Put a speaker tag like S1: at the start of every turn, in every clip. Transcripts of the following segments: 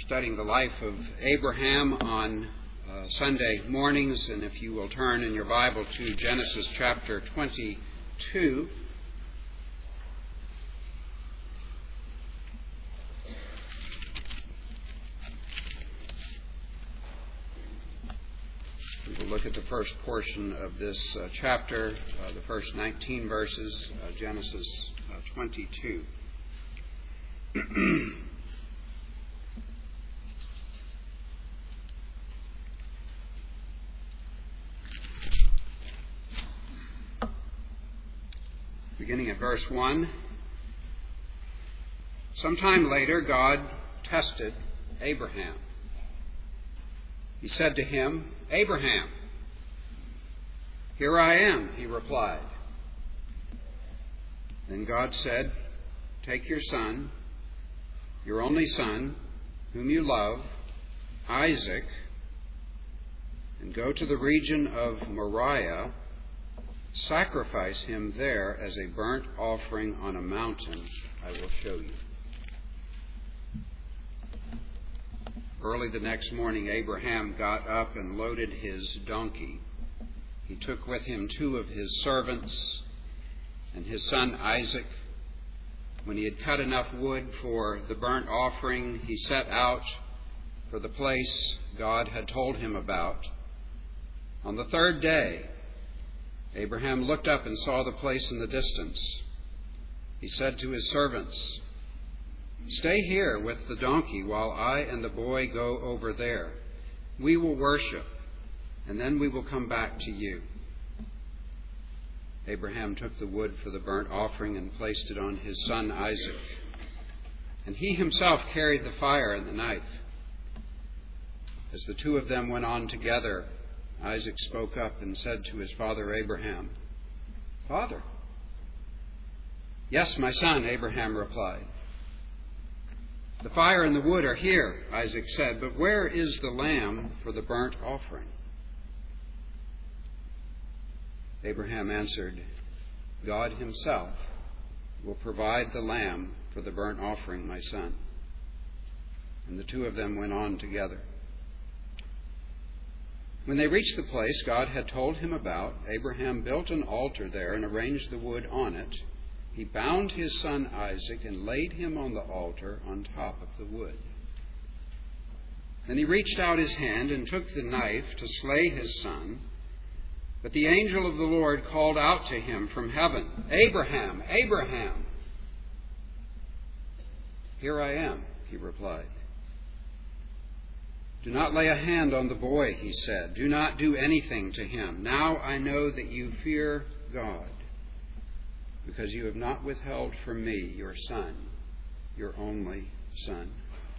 S1: studying the life of Abraham on Sunday mornings, and if you will turn in your Bible to Genesis chapter 22. We will look at the first portion of this chapter, the first 19 verses, Genesis 22. Beginning at verse 1. Sometime later, God tested Abraham. He said to him, "Abraham." "Here I am," he replied. Then God said, "Take your son, your only son, whom you love, Isaac, and go to the region of Moriah. Sacrifice him there as a burnt offering on a mountain I will show you." Early the next morning, Abraham got up and loaded his donkey. He took with him 2 of his servants and his son Isaac. When he had cut enough wood for the burnt offering, he set out for the place God had told him about. On the 3rd day, Abraham looked up and saw the place in the distance. He said to his servants, "Stay here with the donkey while I and the boy go over there. We will worship, and then we will come back to you." Abraham took the wood for the burnt offering and placed it on his son Isaac, and he himself carried the fire and the knife. As the 2 of them went on together, Isaac spoke up and said to his father Abraham, "Father." "Yes, my son," Abraham replied. "The fire and the wood are here," Isaac said, "but where is the lamb for the burnt offering?" Abraham answered, "God himself will provide the lamb for the burnt offering, my son." And the 2 of them went on together. When they reached the place God had told him about, Abraham built an altar there and arranged the wood on it. He bound his son Isaac and laid him on the altar on top of the wood. Then he reached out his hand and took the knife to slay his son. But the angel of the Lord called out to him from heaven, "Abraham, Abraham." "Here I am," he replied. "Do not lay a hand on the boy," he said. "Do not do anything to him. Now I know that you fear God, because you have not withheld from me your son, your only son."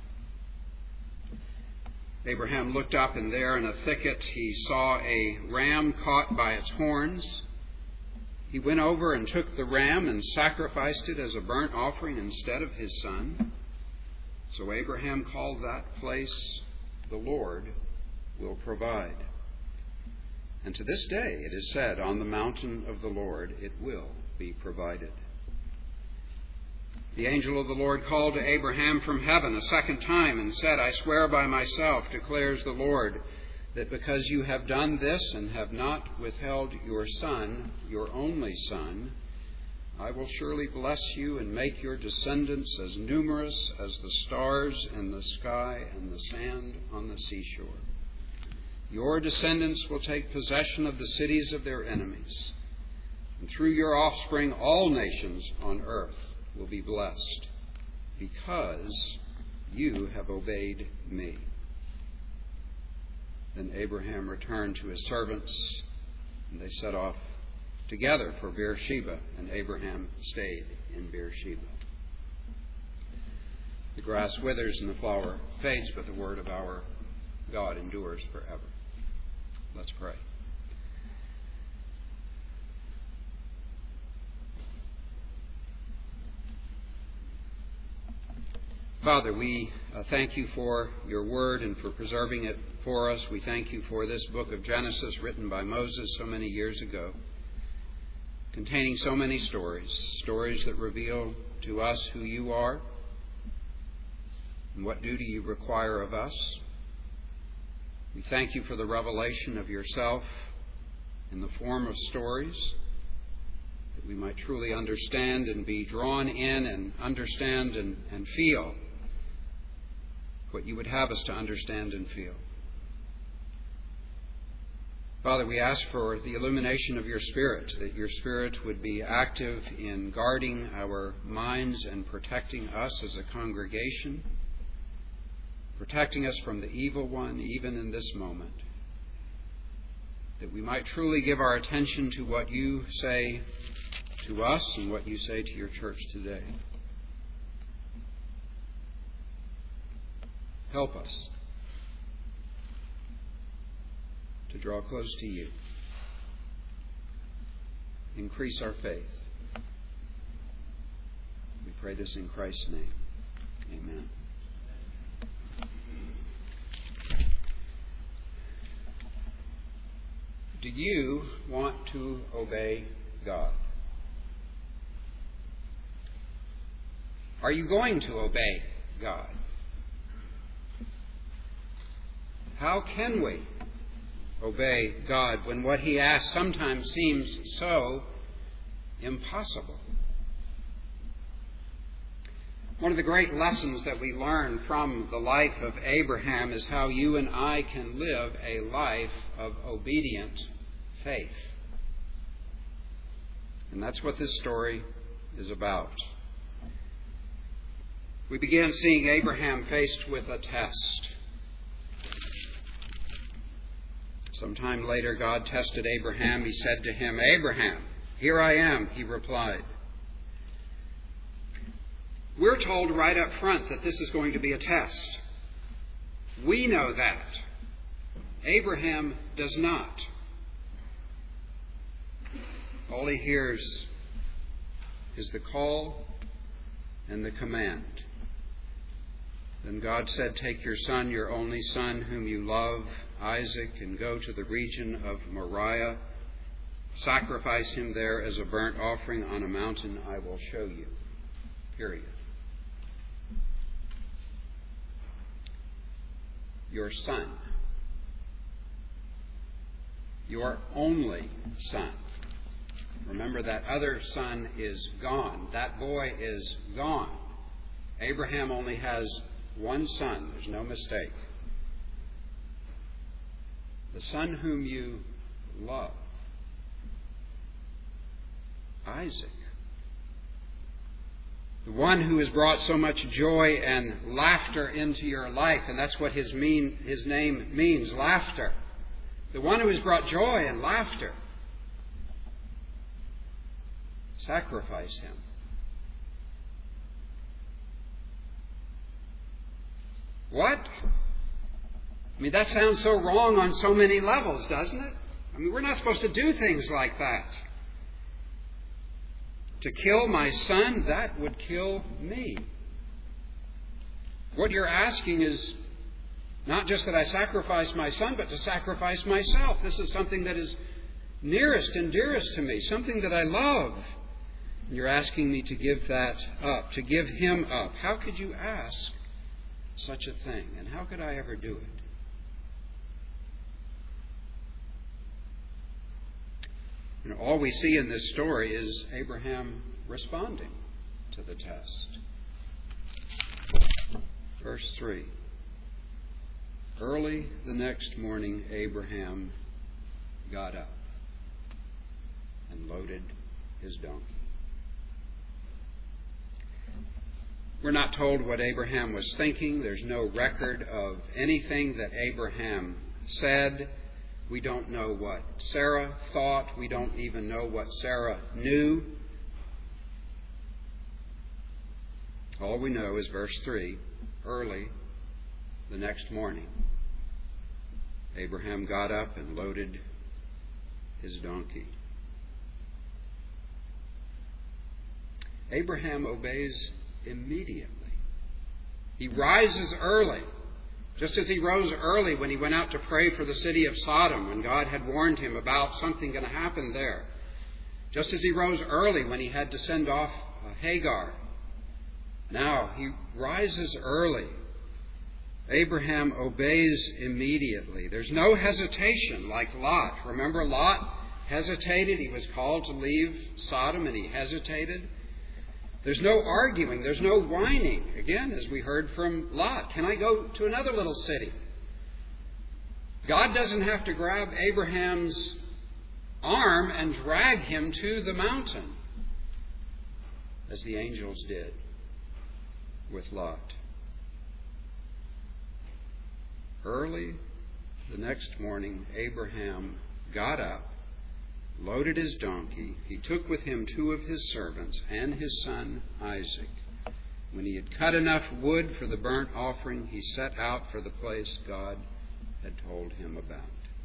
S1: Abraham looked up, and there in a thicket he saw a ram caught by its horns. He went over and took the ram and sacrificed it as a burnt offering instead of his son. So Abraham called that place, "The Lord will provide." And to this day it is said, "On the mountain of the Lord it will be provided." The angel of the Lord called to Abraham from heaven a second time and said, "I swear by myself, declares the Lord, that because you have done this and have not withheld your son, your only son, I will surely bless you and make your descendants as numerous as the stars in the sky and the sand on the seashore. Your descendants will take possession of the cities of their enemies, and through your offspring all nations on earth will be blessed, because you have obeyed me." Then Abraham returned to his servants, and they set off together for Beersheba, and Abraham stayed in Beersheba. The grass withers and the flower fades, but the word of our God endures forever. Let's pray. Father, we thank you for your word and for preserving it for us. We thank you for this book of Genesis written by Moses so many years ago, containing so many stories that reveal to us who you are, And what duty you require of us. We thank you for the revelation of yourself in the form of stories, that we might truly understand and be drawn in and understand and feel what you would have us to understand and feel. Father, we ask for the illumination of your Spirit, that your Spirit would be active in guarding our minds and protecting us as a congregation, protecting us from the evil one even in this moment, that we might truly give our attention to what you say to us and what you say to your church today. Help us to draw close to you. Increase our faith. We pray this in Christ's name. Amen. Do you want to obey God? Are you going to obey God? How can we obey God when what He asks sometimes seems so impossible? One of the great lessons that we learn from the life of Abraham is how you and I can live a life of obedient faith. And that's what this story is about. We began seeing Abraham faced with a test. Sometime later, God tested Abraham. He said to him, "Abraham, here I am," he replied. We're told right up front that this is going to be a test. We know that. Abraham does not. All he hears is the call and the command. Then God said, "Take your son, your only son, whom you love, Isaac, and go to the region of Moriah. Sacrifice him there as a burnt offering on a mountain I will show you." Period. Your son. Your only son. Remember, that other son is gone. That boy is gone. Abraham only has one son. There's no mistake. The son whom you love. Isaac. The one who has brought so much joy and laughter into your life. And that's what his name means, laughter. The one who has brought joy and laughter. Sacrifice him. What? I mean, that sounds so wrong on so many levels, doesn't it? I mean, we're not supposed to do things like that. To kill my son, that would kill me. What you're asking is not just that I sacrifice my son, but to sacrifice myself. This is something that is nearest and dearest to me, something that I love. And you're asking me to give that up, to give him up. How could you ask such a thing? And how could I ever do it? You know, all we see in this story is Abraham responding to the test. Verse 3. Early the next morning, Abraham got up and loaded his donkey. We're not told what Abraham was thinking. There's no record of anything that Abraham said. We don't know what Sarah thought. We don't even know what Sarah knew. All we know is verse 3. Early the next morning, Abraham got up and loaded his donkey. Abraham obeys immediately. He rises early, just as he rose early when he went out to pray for the city of Sodom, when God had warned him about something going to happen there. Just as he rose early when he had to send off Hagar. Now he rises early Abraham obeys immediately. There's no hesitation like Lot. Remember, Lot hesitated. He was called to leave Sodom and he hesitated. There's no arguing. There's no whining. Again, as we heard from Lot, can I go to another little city? God doesn't have to grab Abraham's arm and drag him to the mountain, as the angels did with Lot. Early the next morning, Abraham got up, loaded his donkey. He took with him 2 of his servants and his son Isaac. When he had cut enough wood for the burnt offering, he set out for the place God had told him about.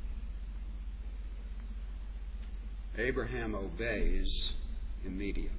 S1: Abraham obeys immediately.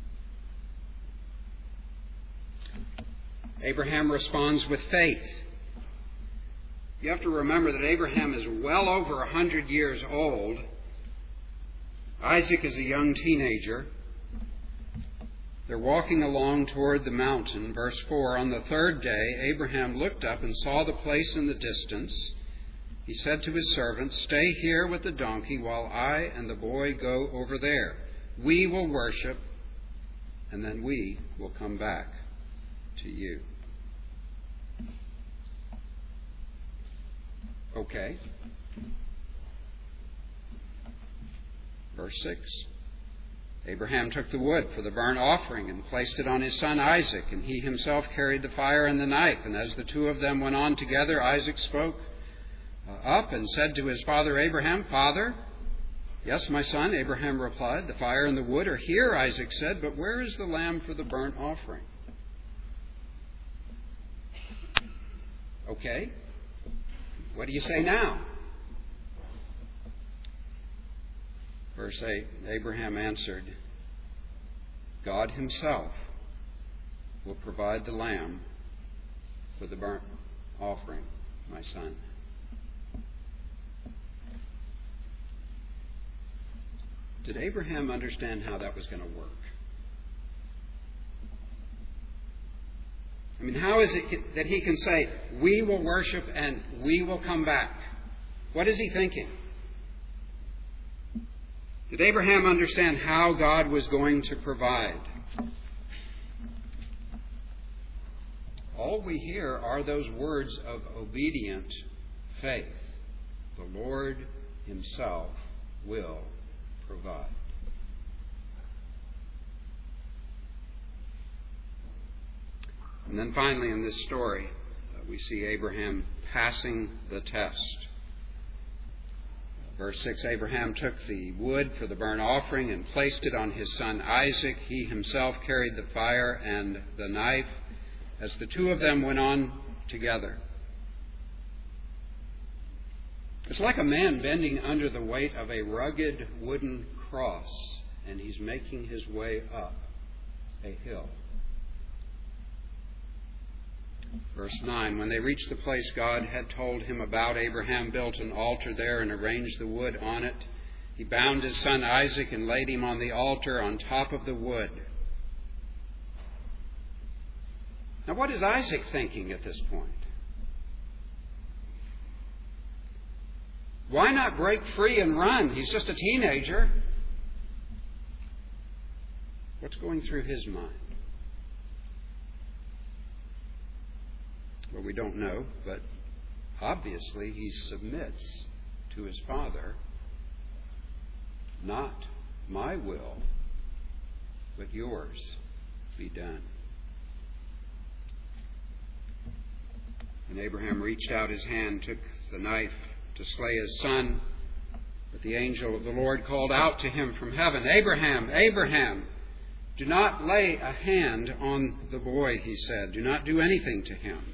S1: Abraham responds with faith. You have to remember that Abraham is well over 100 years old. Isaac is a young teenager. They're walking along toward the mountain. Verse 4, on the 3rd day, Abraham looked up and saw the place in the distance. He said to his servants, "Stay here with the donkey while I and the boy go over there. We will worship, and then we will come back to you." Okay. Verse 6. Abraham took the wood for the burnt offering and placed it on his son Isaac, and he himself carried the fire and the knife. And as the 2 of them went on together, Isaac spoke up and said to his father Abraham, "Father?" "Yes, my son," Abraham replied. "The fire and the wood are here," Isaac said, "but where is the lamb for the burnt offering?" Okay. What do you say now? Verse 8, Abraham answered, "God himself will provide the lamb for the burnt offering, my son." Did Abraham understand how that was going to work? I mean, how is it that he can say, "We will worship and we will come back"? What is he thinking? Did Abraham understand how God was going to provide? All we hear are those words of obedient faith. The Lord himself will provide. And then finally in this story, we see Abraham passing the test. Verse 6, Abraham took the wood for the burnt offering and placed it on his son Isaac. He himself carried the fire and the knife as the 2 of them went on together. It's like a man bending under the weight of a rugged wooden cross, and he's making his way up a hill. Verse 9, when they reached the place God had told him about, Abraham built an altar there and arranged the wood on it. He bound his son Isaac and laid him on the altar on top of the wood. Now, what is Isaac thinking at this point? Why not break free and run? He's just a teenager. What's going through his mind? Well, we don't know, but obviously he submits to his father. Not my will, but yours be done. And Abraham reached out his hand, took the knife to slay his son. But the angel of the Lord called out to him from heaven, "Abraham, Abraham, do not lay a hand on the boy," he said. "Do not do anything to him.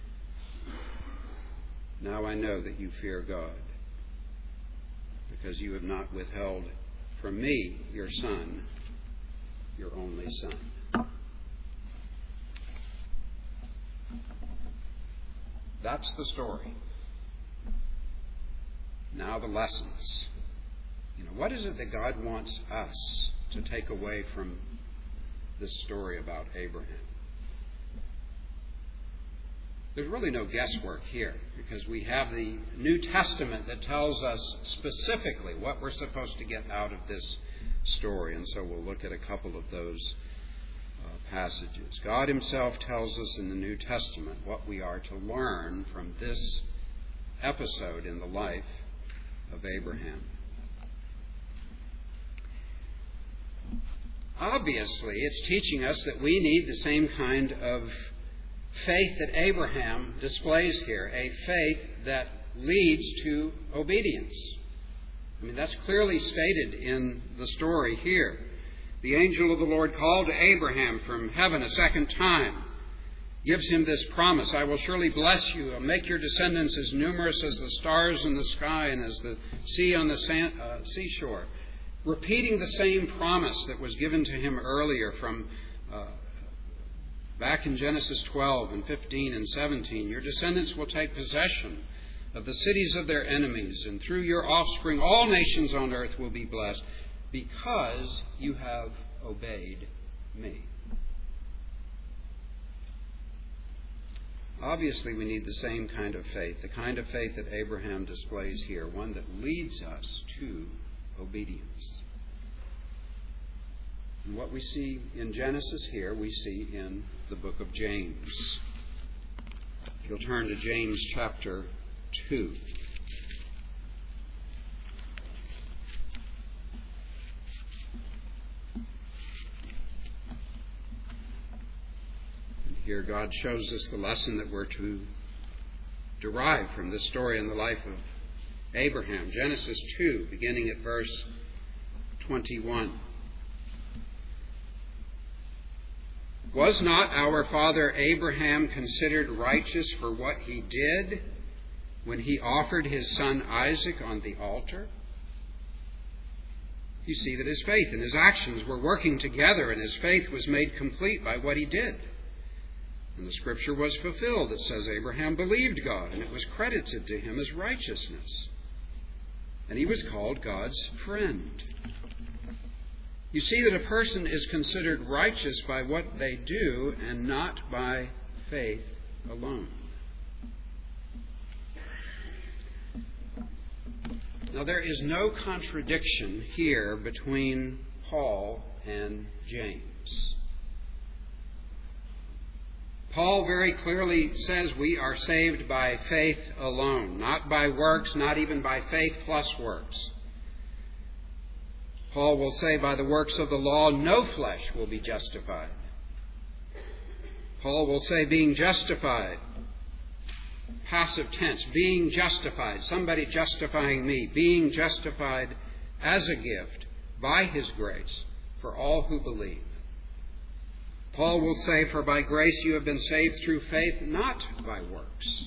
S1: Now I know that you fear God, because you have not withheld from me your son, your only son." That's the story. Now the lessons. What is it that God wants us to take away from this story about Abraham? There's really no guesswork here, because we have the New Testament that tells us specifically what we're supposed to get out of this story. And so we'll look at a couple of those passages. God himself tells us in the New Testament what we are to learn from this episode in the life of Abraham. Obviously, it's teaching us that we need the same kind of faith that Abraham displays here, a faith that leads to obedience. I mean, that's clearly stated in the story here. The angel of the Lord called to Abraham from heaven a second time, gives him this promise: I will surely bless you and make your descendants as numerous as the stars in the sky and as the sea on the seashore. Repeating the same promise that was given to him earlier from back in Genesis 12 and 15 and 17. Your descendants will take possession of the cities of their enemies, and through your offspring all nations on earth will be blessed, because you have obeyed me. Obviously, we need the same kind of faith, the kind of faith that Abraham displays here, one that leads us to obedience. And what we see in Genesis here, we see in the book of James. If you'll turn to James chapter 2. And here God shows us the lesson that we're to derive from this story in the life of Abraham. Genesis 2, beginning at verse 21. Was not our father Abraham considered righteous for what he did when he offered his son Isaac on the altar? You see that his faith and his actions were working together, and his faith was made complete by what he did. And the scripture was fulfilled that says Abraham believed God, and it was credited to him as righteousness. And he was called God's friend. You see that a person is considered righteous by what they do and not by faith alone. Now, there is no contradiction here between Paul and James. Paul very clearly says we are saved by faith alone, not by works, not even by faith plus works. Paul will say, by the works of the law, no flesh will be justified. Paul will say, being justified, passive tense, being justified, somebody justifying me, being justified as a gift by his grace for all who believe. Paul will say, for by grace you have been saved through faith, not by works.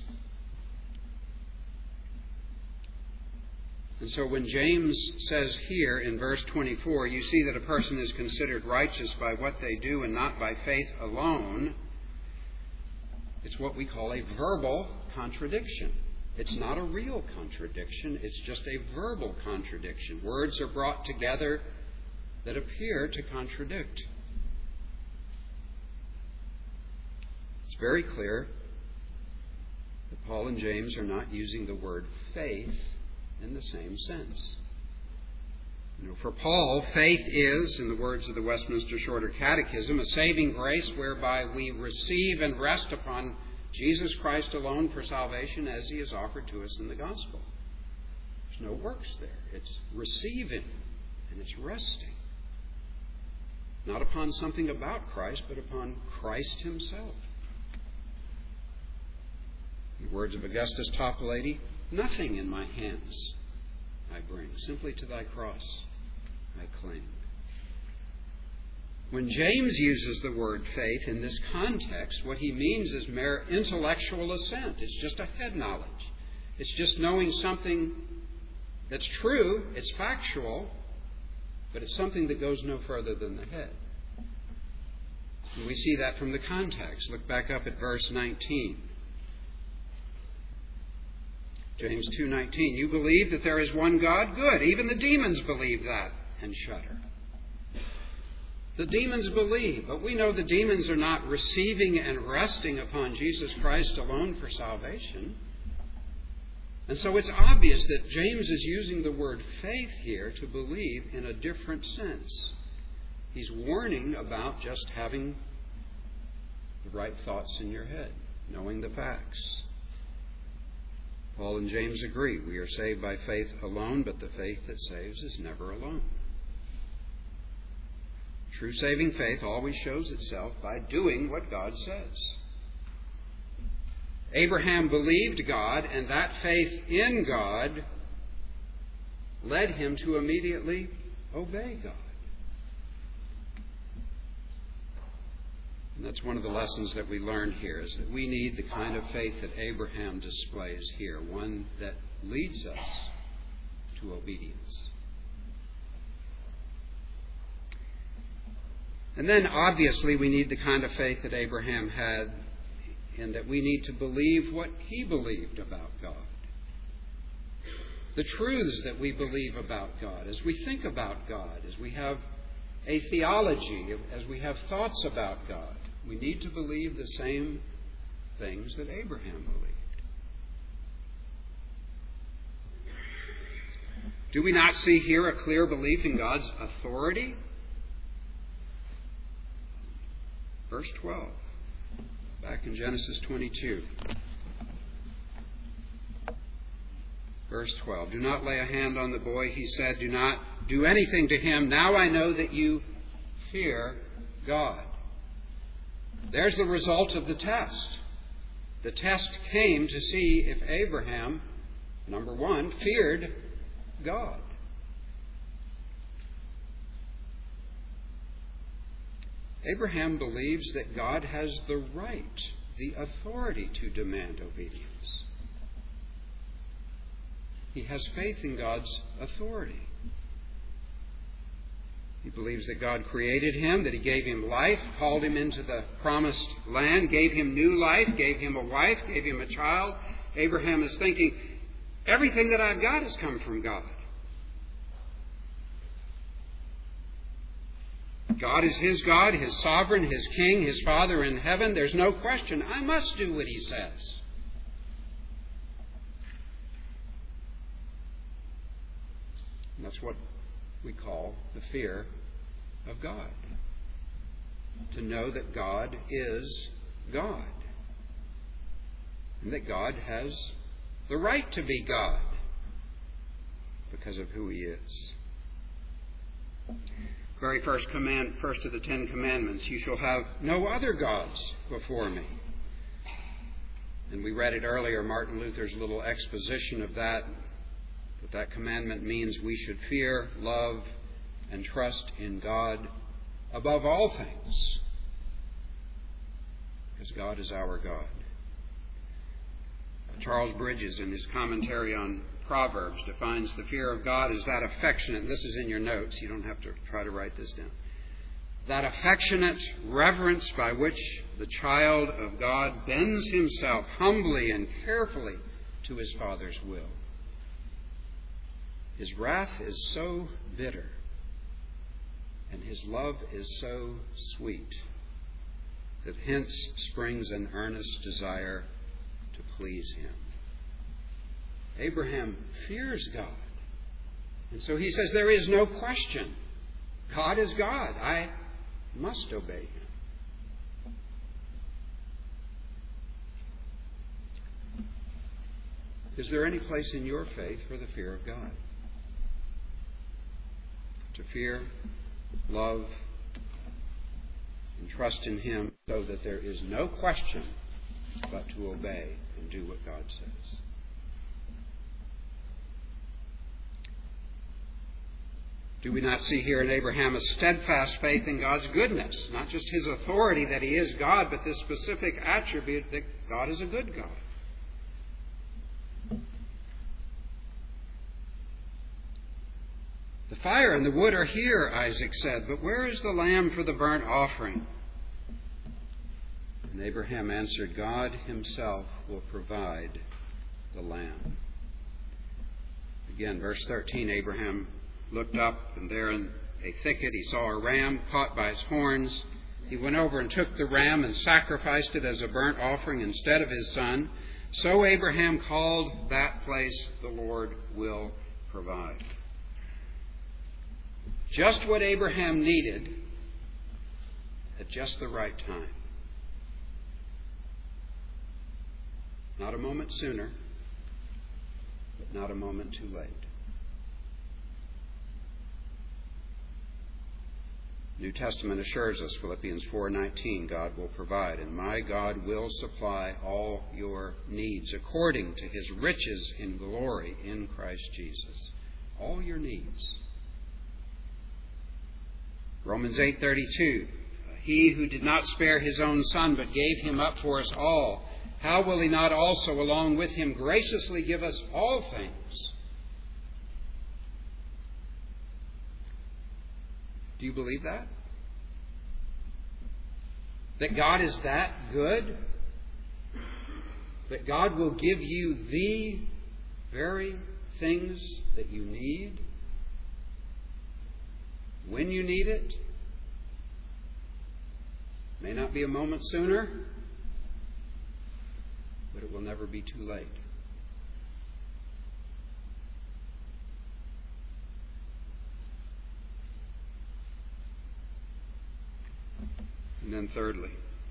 S1: And so when James says here in verse 24, you see that a person is considered righteous by what they do and not by faith alone, it's what we call a verbal contradiction. It's not a real contradiction, it's just a verbal contradiction. Words are brought together that appear to contradict. It's very clear that Paul and James are not using the word faith in the same sense. For Paul, faith is, in the words of the Westminster Shorter Catechism, a saving grace whereby we receive and rest upon Jesus Christ alone for salvation as he is offered to us in the gospel. There's no works there. It's receiving and it's resting. Not upon something about Christ, but upon Christ himself. In the words of Augustus Toplady, nothing in my hands I bring, simply to thy cross I cling. When James uses the word faith in this context, what he means is mere intellectual assent. It's just a head knowledge. It's just knowing something that's true, it's factual, but it's something that goes no further than the head. And we see that from the context. Look back up at verse 19. James 2:19, you believe that there is one God? Good. Even the demons believe that and shudder. The demons believe, but we know the demons are not receiving and resting upon Jesus Christ alone for salvation. And so it's obvious that James is using the word faith here to believe in a different sense. He's warning about just having the right thoughts in your head, knowing the facts. Paul and James agree. We are saved by faith alone, but the faith that saves is never alone. True saving faith always shows itself by doing what God says. Abraham believed God, and that faith in God led him to immediately obey God. And that's one of the lessons that we learn here, is that we need the kind of faith that Abraham displays here, one that leads us to obedience. And then, obviously, we need the kind of faith that Abraham had, in that we need to believe what he believed about God. The truths that we believe about God, as we think about God, as we have a theology, as we have thoughts about God, we need to believe the same things that Abraham believed. Do we not see here a clear belief in God's authority? Verse 12, back in Genesis 22. Verse 12, do not lay a hand on the boy, he said, do not do anything to him. Now I know that you fear God. There's the result of the test. The test came to see if Abraham, number one, feared God. Abraham believes that God has the right, the authority to demand obedience. He has faith in God's authority. He believes that God created him, that He gave him life, called him into the promised land, gave him new life, gave him a wife, gave him a child. Abraham is thinking, everything that I've got has come from God. God is his God, his sovereign, his king, his Father in heaven. There's no question. I must do what He says. And that's what we call the fear of God. To know that God is God. And that God has the right to be God because of who He is. Very first of the 10 Commandments, you shall have no other gods before me. And we read it earlier, Martin Luther's little exposition of that commandment means we should fear, love, and trust in God above all things, because God is our God. Charles Bridges, in his commentary on Proverbs, defines the fear of God as that affectionate, and this is in your notes, you don't have to try to write this down, that affectionate reverence by which the child of God bends himself humbly and carefully to his Father's will. His wrath is so bitter, and His love is so sweet, that hence springs an earnest desire to please Him. Abraham fears God. And so he says, there is no question. God is God. I must obey Him. Is there any place in your faith for the fear of God? To fear, love, and trust in Him so that there is no question but to obey and do what God says. Do we not see here in Abraham a steadfast faith in God's goodness? Not just His authority that He is God, but this specific attribute that God is a good God. The fire and the wood are here, Isaac said, but where is the lamb for the burnt offering? And Abraham answered, God Himself will provide the lamb. Again, verse 13, Abraham looked up, and there in a thicket, he saw a ram caught by its horns. He went over and took the ram and sacrificed it as a burnt offering instead of his son. So Abraham called that place, the Lord will provide. Just what Abraham needed at just the right time. Not a moment sooner, but not a moment too late. New Testament assures us, Philippians 4:19, God will provide, and my God will supply all your needs according to His riches in glory in Christ Jesus. All your needs. Romans 8:32, He who did not spare His own Son, but gave Him up for us all, how will He not also along with Him graciously give us all things? Do you believe that? That God is that good? That God will give you the very things that you need when you need it? May not be a moment sooner, but it will never be too late. And then thirdly,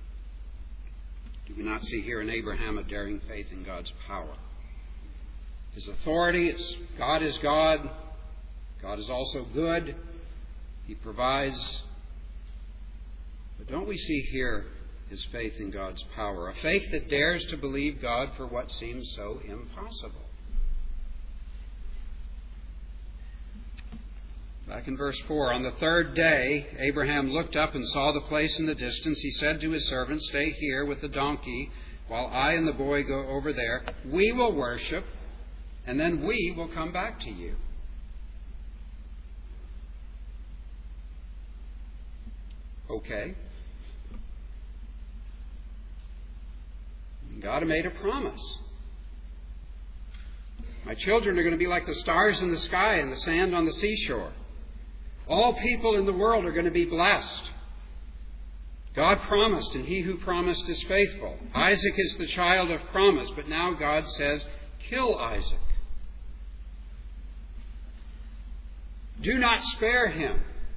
S1: do we not see here in Abraham a daring faith in God's power? His authority, God is God. God is also good. He provides. But don't we see here his faith in God's power? A faith that dares to believe God for what seems so impossible. Back in verse 4, on the third day, Abraham looked up and saw the place in the distance. He said to his servant, stay here with the donkey while I and the boy go over there. We will worship, and then we will come back to you. Okay. God made a promise. My children are going to be like the stars in the sky and the sand on the seashore. All people in the world are going to be blessed. God promised, and He who promised is faithful. Isaac is the child of promise, but now God says, kill Isaac. Do not spare him.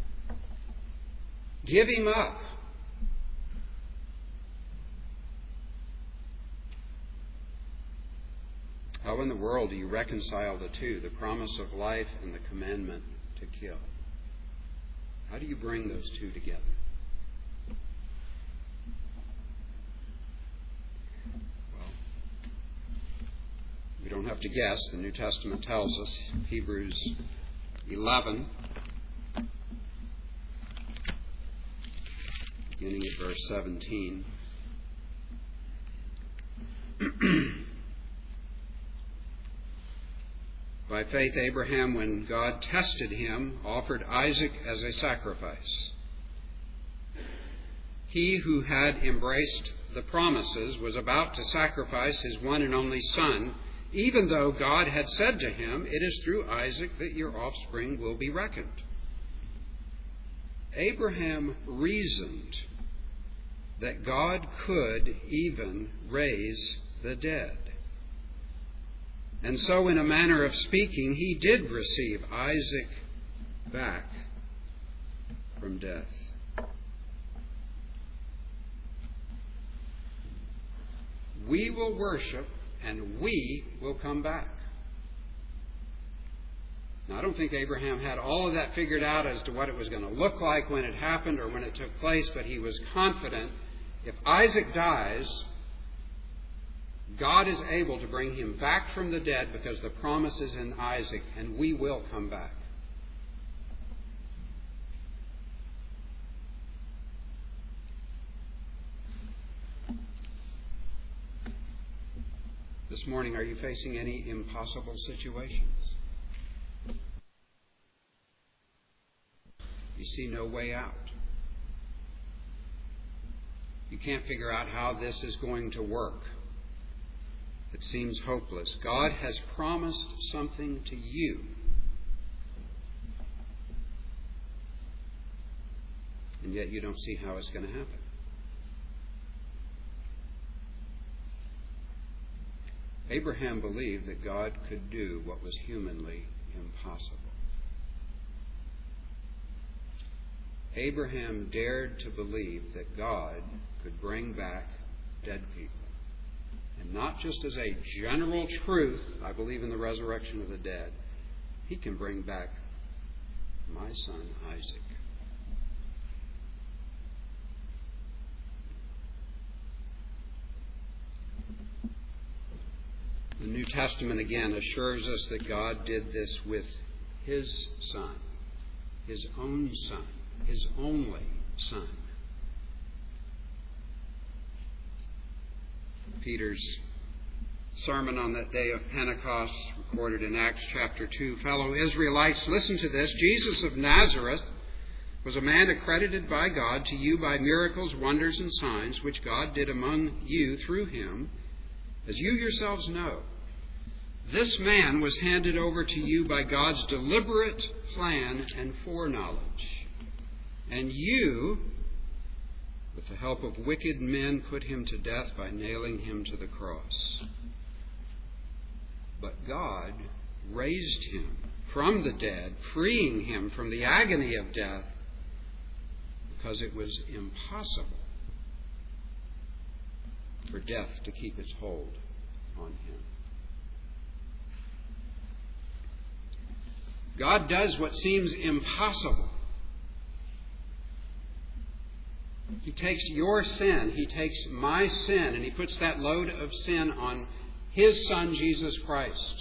S1: Give him up. How in the world do you reconcile the two, the promise of life and the commandment to kill? How do you bring those two together? Well, we don't have to guess. The New Testament tells us, Hebrews 11, beginning at verse 17. By faith, Abraham, when God tested him, offered Isaac as a sacrifice. He who had embraced the promises was about to sacrifice his one and only son, even though God had said to him, it is through Isaac that your offspring will be reckoned. Abraham reasoned that God could even raise the dead. And so, in a manner of speaking, he did receive Isaac back from death. We will worship and we will come back. Now, I don't think Abraham had all of that figured out as to what it was going to look like when it happened or when it took place, but he was confident if Isaac dies, God is able to bring him back from the dead because the promise is in Isaac, and we will come back. This morning, are you facing any impossible situations? You see no way out. You can't figure out how this is going to work. It seems hopeless. God has promised something to you. and yet you don't see how it's going to happen. Abraham believed that God could do what was humanly impossible. Abraham dared to believe that God could bring back dead people. And not just as a general truth, I believe in the resurrection of the dead. He can bring back my son Isaac. The New Testament again assures us that God did this with His Son, His own Son, His only Son. Peter's sermon on that day of Pentecost, recorded in Acts chapter 2. Fellow Israelites, listen to this. Jesus of Nazareth was a man accredited by God to you by miracles, wonders, and signs, which God did among you through him, as you yourselves know. This man was handed over to you by God's deliberate plan and foreknowledge. And you, with the help of wicked men, put him to death by nailing him to the cross. But God raised him from the dead, freeing him from the agony of death, because it was impossible for death to keep its hold on him. God does what seems impossible. He takes your sin, He takes my sin, and He puts that load of sin on His Son, Jesus Christ.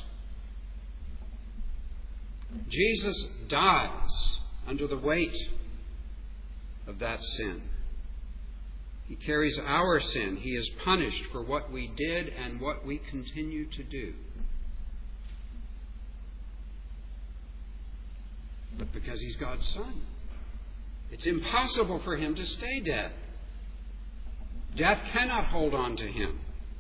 S1: Jesus dies under the weight of that sin. He carries our sin. He is punished for what we did and what we continue to do. But because He's God's Son, it's impossible for Him to stay dead. Death cannot hold on to Him.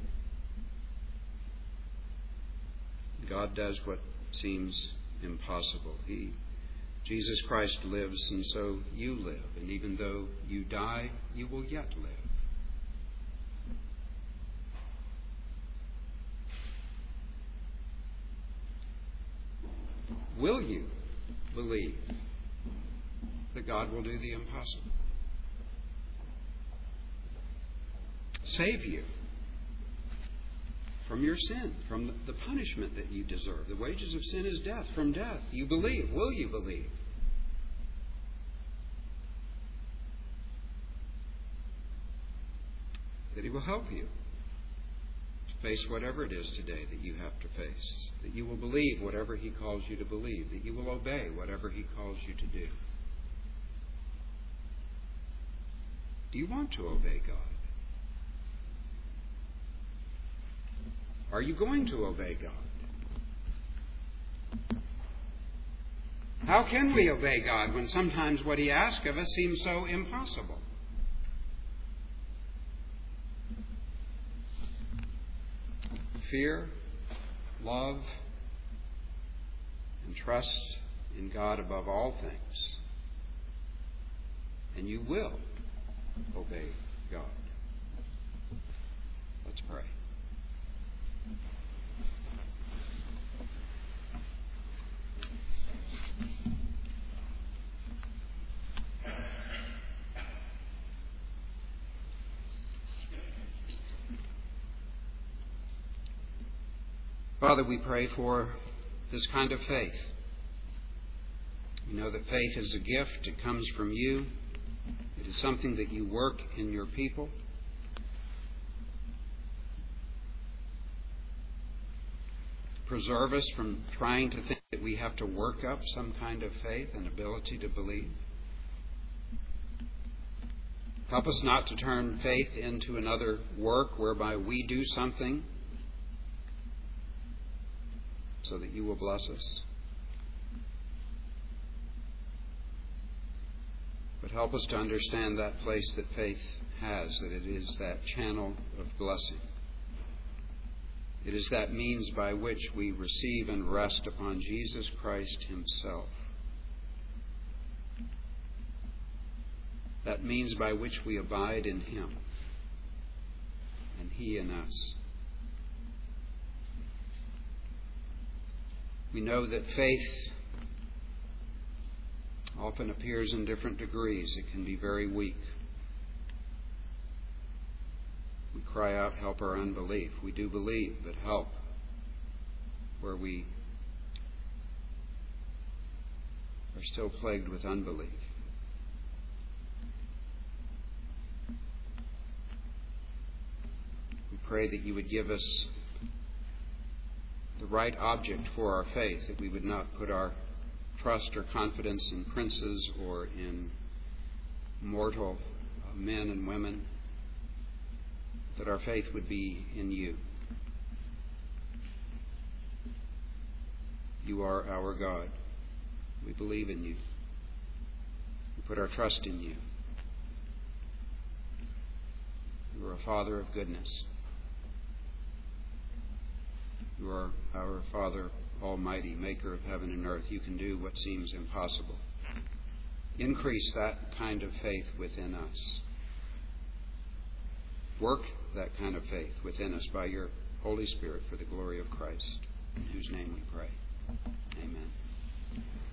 S1: God does what seems impossible. Jesus Christ lives, and so you live. And even though you die, you will yet live. Will you believe that God will do the impossible? Save you from your sin, from the punishment that you deserve. The wages of sin is death. From death, you believe. Will you believe? That He will help you to face whatever it is today that you have to face. That you will believe whatever He calls you to believe. That you will obey whatever He calls you to do. Do you want to obey God? Are you going to obey God? How can we obey God when sometimes what He asks of us seems so impossible? Fear, love, and trust in God above all things. And you will obey God. Let's pray. Father, we pray for this kind of faith. We know that faith is a gift. It comes from you. It is something that you work in your people. Preserve us from trying to think that we have to work up some kind of faith and ability to believe. Help us not to turn faith into another work whereby we do something so that you will bless us. But help us to understand that place that faith has, that it is that channel of blessing. It is that means by which we receive and rest upon Jesus Christ Himself. that means by which we abide in Him and He in us. We know that faith often appears in different degrees. It can be very weak. We cry out, help our unbelief. We do believe, but help where we are still plagued with unbelief. We pray that you would give us the right object for our faith, that we would not put our trust or confidence in princes or in mortal men and women, that our faith would be in you. You are our God. We believe in you. We put our trust in you. You are a Father of goodness. You are our Father Almighty, maker of heaven and earth. You can do what seems impossible. Increase that kind of faith within us. Work that kind of faith within us by your Holy Spirit for the glory of Christ, in whose name we pray. Amen.